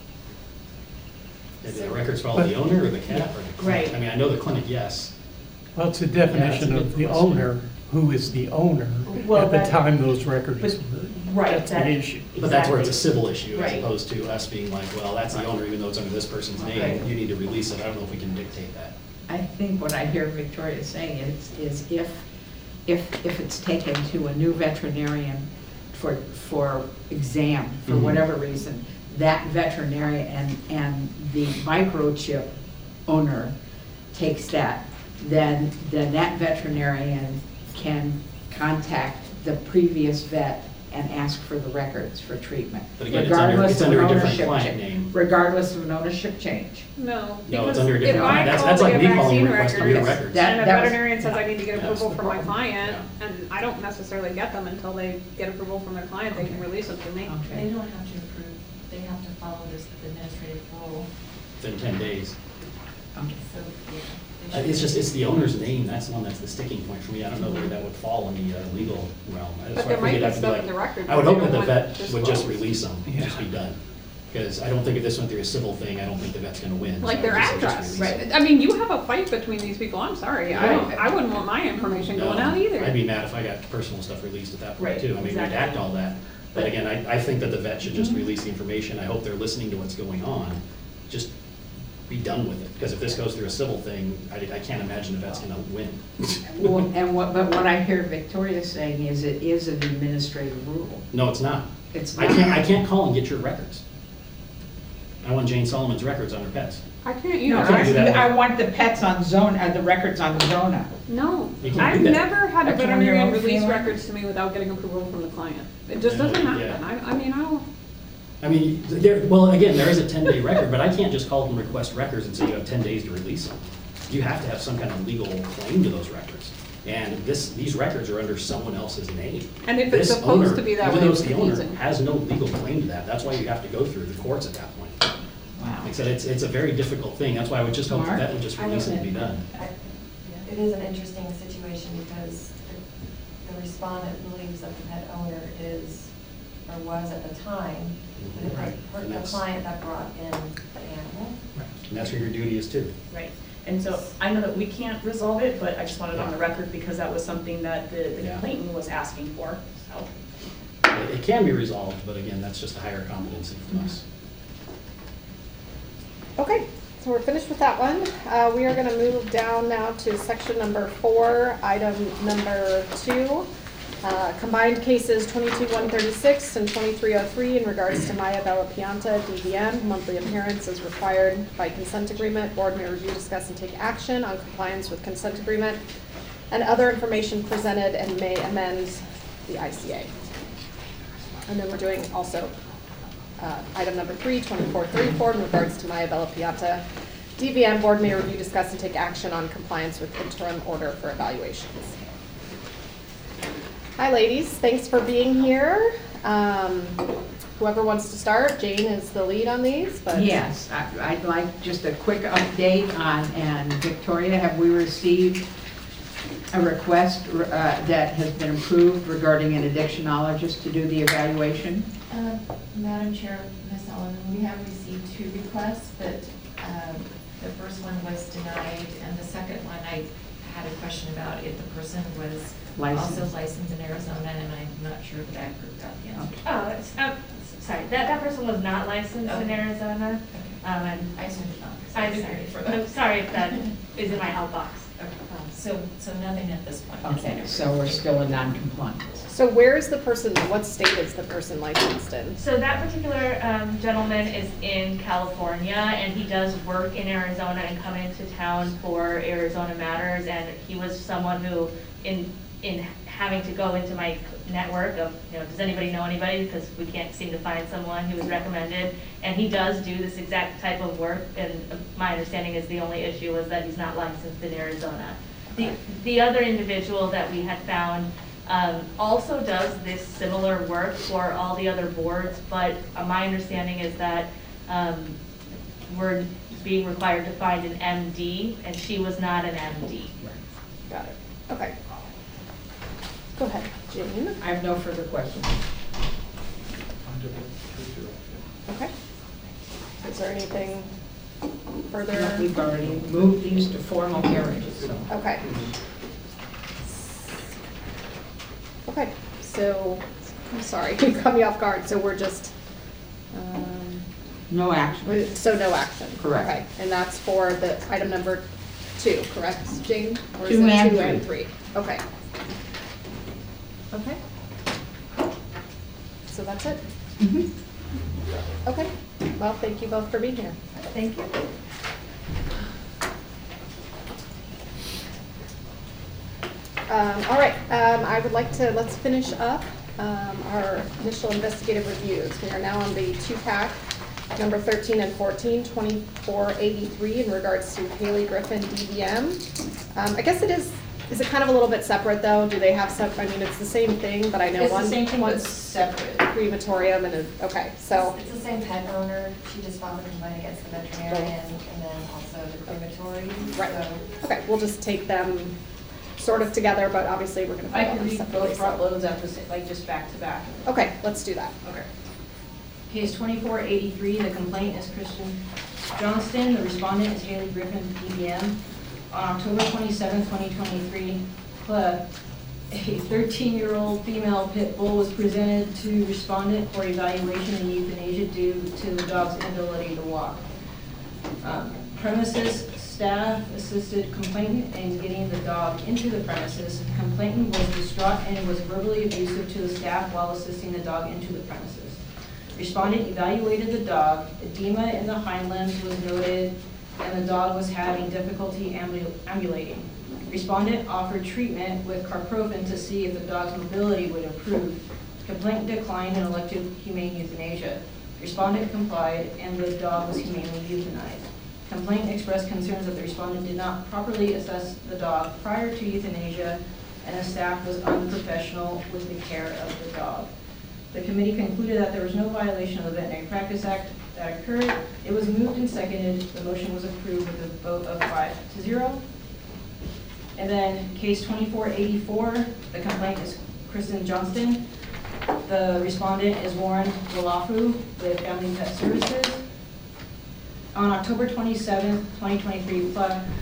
Maybe the records follow the owner or the cat or the clinic? Right. I mean, I know the clinic, yes. Well, it's a definition Yeah, that's a of good the question. owner, who is the owner Well, at the that- time those records. but- right, That's the that- issue. But that's where it's a Exactly. civil issue as Right. opposed to us being like, well, that's the owner, even though it's under this person's name. Right. You need to release it. I don't know if we can dictate that. I think what I hear Victoria saying is if it's taken to a new veterinarian for exam, for Mhm. whatever reason, that veterinarian and the microchip owner takes that, then that veterinarian can contact the previous vet and ask for the records for treatment. But again, it's under regardless of an a different ownership client cha- name. Regardless of an ownership change. No. No, it's because under a different if I client. That's call to like get me calling vaccine request on your records, records. That- And a that was- veterinarian says I need to get That's approval the from my problem. client, Yeah. and I don't necessarily get them until they get approval from their client, they can release them to me. they Okay. don't have to approve, they have to follow this administrative rule. Within 10 days. So, yeah. they It's should- just, it's the owner's name. That's the one that's the sticking point for me. I don't know where that would fall in the legal realm. That's But why I there might figured be it'd have to stuff be in the record I would that hope they that the don't vet want would just disclosed. release them, and just be done. Because I don't think if this went through a civil thing, I don't think the vet's gonna win. So Like their I would just address. release it. I mean, you have a fight between these people, I'm sorry, I wouldn't want my information going No, out either. I'd be mad if I got personal stuff released at that point Right, too. I mean, exactly. redact all that. But again, I think that the vet should just release the information. I hope they're listening to what's going on. Just be done with it. Because if this goes through a civil thing, I can't imagine the vet's gonna win. Well, but what I hear Victoria saying is it is an administrative rule. No, it's not. It's I not. can't call and get your records. I want Jane Solomon's records on her pets. I can't No, either. can't do that. I want the pets on Zona, the records on Zona. No, You can't I've do that. never had a That's on your veterinarian own release feeling? records to me without getting approval from the client. It just doesn't Yeah. happen. I mean, I'll, I mean, well, again, there is a 10-day record, but I can't just call and request records and say you have 10 days to release them. You have to have some kind of legal claim to those records. And these records are under someone else's name. and if it's This supposed owner, to be that even way, though it's it's the owner, confusing. has no legal claim to that. That's why you have to go through the courts at that point. Wow. Like I said, it's a very difficult thing. That's why I would just hope the Mark? vet would just release it and be done. It is an interesting situation because the respondent believes that the pet owner is, or was at the time, Right. And the that's- client that brought in the animal. And that's where your duty is too. Right. And so I know that we can't resolve it, but I just wanted it on the record because that was something that the Yeah. complainant was asking for, so. It can be resolved, but again, that's just a higher competency from us. Okay, so we're finished with that one. We are gonna move down now to section number 4, item number 2. Combined cases 22-136 and 2303 in regards to Maya Bella Pianta, DVM. Monthly appearance is required by consent agreement. Board may review, discuss, and take action on compliance with consent agreement and other information presented and may amend the ICA. And then we're doing also item number 3, 2434, in regards to Maya Bella Pianta. DVM board may review, discuss, and take action on compliance with interim order for evaluations. Hi, ladies. Thanks for being here. Whoever wants to start, Jane is the lead on these, but. Yes, I'd like just a quick update on, and Victoria, have we received a request that has been approved regarding an addictionologist to do the evaluation? Madam Chair, Ms. Sullivan, we have received 2 requests, but the first one was denied, and the second one, I had a question about if the person was Licensed. also licensed in Arizona, and I'm not sure that I got the answer. Oh, sorry, that person was not licensed in Okay. Arizona. And I assumed not. I'm for sorry if that is in my outbox. Okay. So nothing at this point. is Okay, there. so we're still in non-compliance. So where is the person, what state is the person licensed in? So that particular gentleman is in California, and he does work in Arizona and come into town for Arizona Matters, and he was someone who, in having to go into my network of, does anybody know anybody, because we can't seem to find someone, he was recommended, and he does do this exact type of work, and my understanding is the only issue was that he's not licensed in Arizona. The other individual that we had found also does this similar work for all the other boards, but my understanding is that we're being required to find an MD, and she was not an MD. Got it. Okay. Go ahead, Jane. I have no further questions. Okay. Is there anything further? We've already moved these to formal marriages, so. Okay. Okay, so, I'm sorry, you caught me off guard, so we're just, No action. so no action? Correct. Okay, and that's for the item number 2, correct, Jane? Or is 2 it and 2 3. and 3? Okay. Okay. So that's it? Okay, well, thank you both for being here. Thank you. All right, I would like to, let's finish up our initial investigative reviews. We are now on the 2-pack, number 13 and 14, 2483 in regards to Haley Griffin, DVM. I guess it is it kind of a little bit separate though? Do they have some, I mean, it's the same thing, but I know It's the same thing, but one's separate. crematorium and, okay, so. It's the same pet owner, she just filed a complaint against the veterinarian and then also the crematory. Right, So okay, we'll just take them sort of together, but obviously we're gonna. I follow can them read separately, both so- front loads at the same, like just back to back. Okay, let's do that. Okay. Case 2483, the complaint is Kristen Johnston, the respondent is Haley Griffin, DVM. On October 27, 2023, a 13-year-old female pit bull was presented to respondent for evaluation and euthanasia due to the dog's inability to walk. Premises staff assisted complainant in getting the dog into the premises. Complainant was distraught and was verbally abusive to the staff while assisting the dog into the premises. Respondent evaluated the dog. Edema in the hind limbs was noted, and the dog was having difficulty ambulating. Respondent offered treatment with carprofen to see if the dog's mobility would improve. Complainant declined and elected humane euthanasia. Respondent complied, and the dog was humanely euthanized. Complainant expressed concerns that the respondent did not properly assess the dog prior to euthanasia, and the staff was unprofessional with the care of the dog. The committee concluded that there was no violation of the Veterinary Practice Act that occurred. It was moved and seconded. The motion was approved with a vote of 5-0. And then case 2484, the complaint is Kristen Johnston. The respondent is Warren Walafu with Family and Pet Services. On October 27, 2023,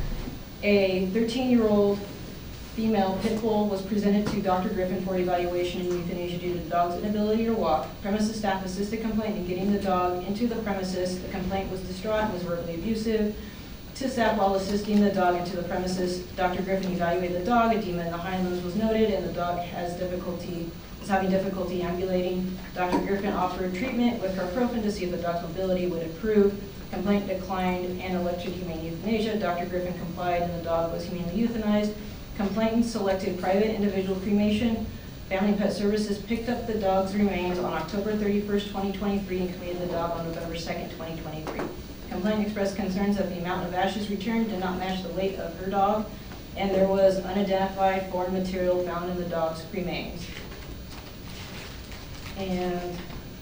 a 13-year-old female pit bull was presented to Dr. Griffin for evaluation and euthanasia due to the dog's inability to walk. Premises staff assisted complainant in getting the dog into the premises. The complaint was distraught and was verbally abusive to staff while assisting the dog into the premises. Dr. Griffin evaluated the dog. Edema in the hind limbs was noted, and the dog was having difficulty ambulating. Dr. Griffin offered treatment with carprofen to see if the dog's mobility would improve. Complaint declined and elected humane euthanasia. Dr. Griffin complied, and the dog was humanely euthanized. Complainant selected private individual cremation. Family and Pet Services picked up the dog's remains on October 31st, 2023 and cremated the dog on November 2nd, 2023. Complainant expressed concerns that the amount of ashes returned did not match the weight of her dog, and there was unidentified foreign material found in the dog's remains. And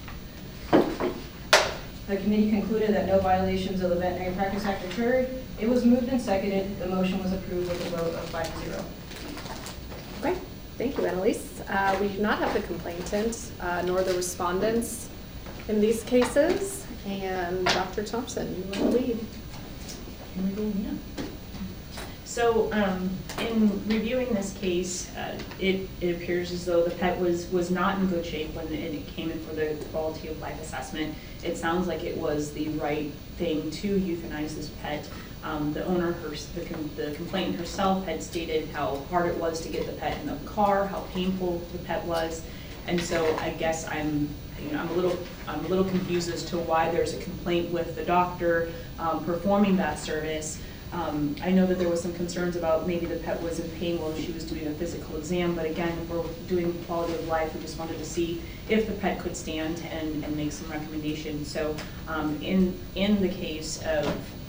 the committee concluded that no violations of the Veterinary Practice Act occurred. It was moved and seconded. The motion was approved with a vote of 5-0. Okay, thank you, Annalise. We do not have the complainant nor the respondents in these cases. And Dr. Thompson, you are the lead. Here we go, yeah. So in reviewing this case, it appears as though the pet was not in good shape when it came in for the quality of life assessment. It sounds like it was the right thing to euthanize this pet. The owner, the complainant herself had stated how hard it was to get the pet in the car, how painful the pet was. And so I guess I'm a little confused as to why there's a complaint with the doctor performing that service. I know that there was some concerns about maybe the pet was in pain while she was doing a physical exam, but again, if we're doing quality of life, we just wanted to see if the pet could stand and make some recommendations. So in the case of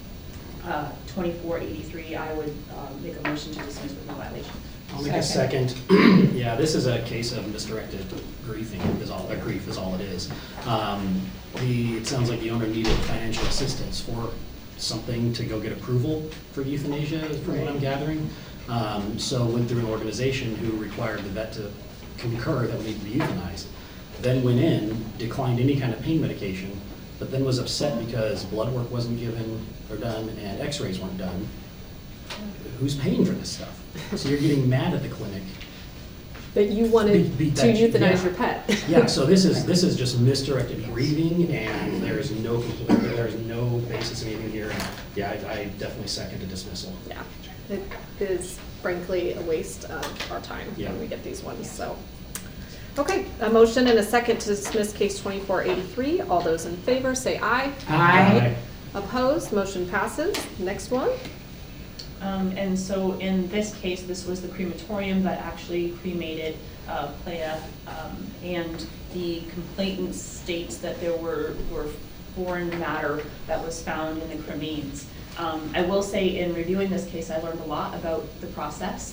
2483, I would make a motion to dismiss with no violation. I'll make a second. Yeah, this is a case of misdirected griefing, grief is all it is. It sounds like the owner needed financial assistance for something to go get approval for euthanasia, from what I'm gathering. So went through an organization who required the vet to concur that we need to be euthanized. Then went in, declined any kind of pain medication, but then was upset because blood work wasn't given or done and x-rays weren't done. Who's paying for this stuff? So you're getting mad at the clinic. That you wanted to euthanize your pet. Yeah, so this is just misdirected grieving, and there's no basis in anything here. Yeah, I definitely second the dismissal. Yeah, it is frankly a waste of our time when we get these ones, so. Okay, a motion and a second to dismiss case 2483. All those in favor say aye. Aye. Opposed, motion passes. Next one. And so in this case, this was the crematorium that actually cremated Playa, and the complainant states that there were foreign matter that was found in the cremains. I will say in reviewing this case, I learned a lot about the process.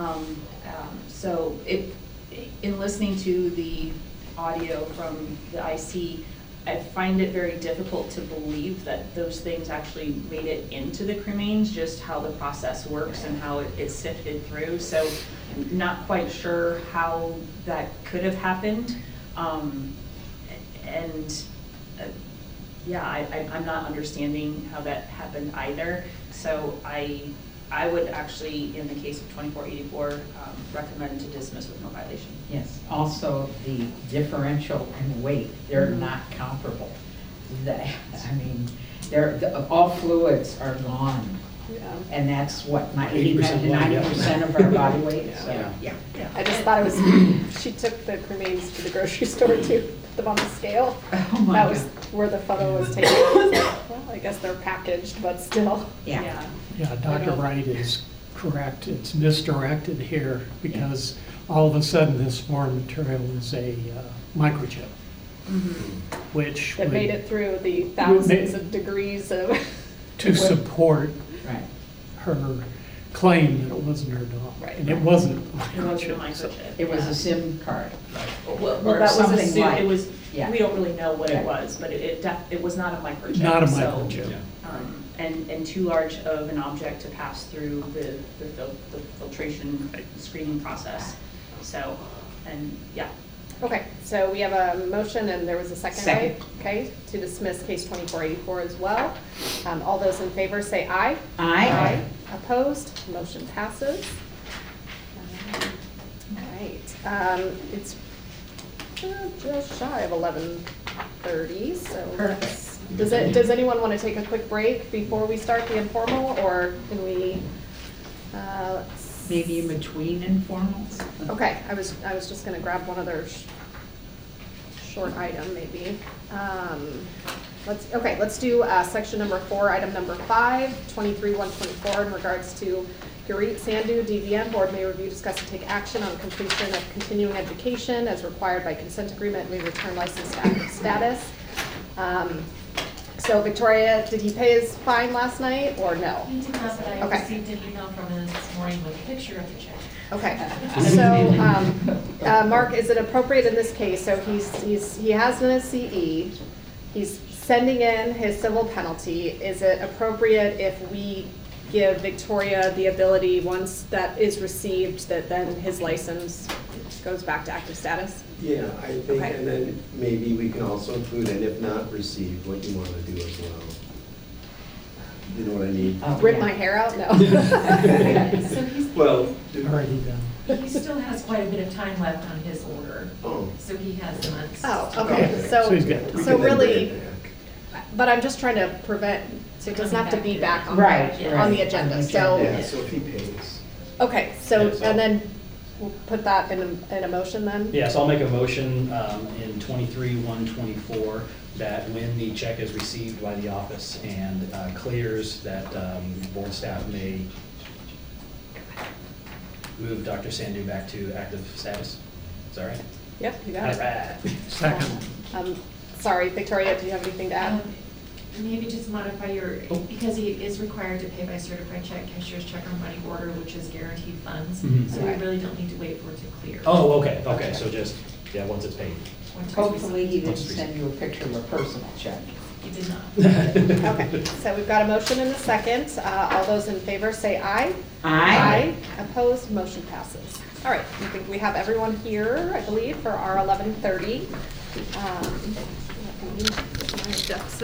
In listening to the audio from the IC, I find it very difficult to believe that those things actually made it into the cremains, just how the process works and how it's sifted through. So not quite sure how that could have happened. I'm not understanding how that happened either. So I would actually, in the case of 2484, recommend to dismiss with no violation. Yes, also the differential in weight, they're not comparable. All fluids are gone. Yeah. And that's what, 80% 90% of our body weight, so, Yeah. I just thought it was, she took the cremains to the grocery store too, put them on the scale. Oh my That was God. where the photo was taken. I was like, well, I guess they're packaged, but still. Yeah. Yeah, Dr. Wright is correct. It's misdirected here because all of a sudden this foreign material is a microchip, which That would, made it through the thousands of degrees of. to support Right. her claim that it wasn't her dog. Right. And it wasn't a It wasn't a microchip. so- microchip. It was a SIM card. Well, Or that was something assumed, like- it was, yeah. we don't really know what Yeah. it was, but it was not a microchip. Not a so, microchip. and too large of an object to pass through the filtration screening process. So, and yeah. Okay, so we have a motion and there was a second, Second. right? Okay, to dismiss case 2484 as well. All those in favor say aye. Aye. Opposed, motion passes. All right, it's just shy of 11:30, so let's, does anyone want to take a quick break before we start the informal, or can we, let's. Maybe in between informals? Okay, I was just gonna grab one other short item, maybe. Let's do section number 4, item number 5, 23-124, in regards to Gurit Sandhu, DVM. Board may review, discuss, and take action on completion of continuing education as required by consent agreement, may return license to active status. So Victoria, did he pay his fine last night or no? He did not, but I Okay. received an email from him this morning with a picture of the check. Okay, so, Mark, is it appropriate in this case, so he has an CE, he's sending in his civil penalty, is it appropriate if we give Victoria the ability, once that is received, that then his license goes back to active status? Yeah, I think, Okay. and then maybe we can also include, and if not received, what you want to do as well. You know what I mean? Oh, Rip yeah. my hair out? No. So he's, Well, Already done. he still has quite a bit of time left on his order, oh. so he has months. Oh, okay, So he's got we so can then bring really, it back. but I'm just trying to prevent, so it doesn't have to be back on, Right, on the right. agenda, so. Yeah, so if he pays. Okay, so, Yeah, so- and then we'll put that in a motion then? Yes, I'll make a motion in 23-124 that when the check is received by the office and clears, that board staff may move Dr. Sandhu back to active status. Is that right? Yep, you got All it. right. Second. Sorry, Victoria, do you have anything to add? Maybe just modify your, Oh. because he is required to pay by certified check, cashier's check or money order, which is guaranteed funds. Mhm. So we Okay. really don't need to wait for it to clear. Oh, okay, so just, yeah, once it's paid. Once it's Hopefully, he received. didn't send you a picture of a personal check. He did not. Okay, so we've got a motion and a second. All those in favor say aye. Aye. Opposed, motion passes. All right, I think we have everyone here, I believe, for our 11:30. Let me get my ducks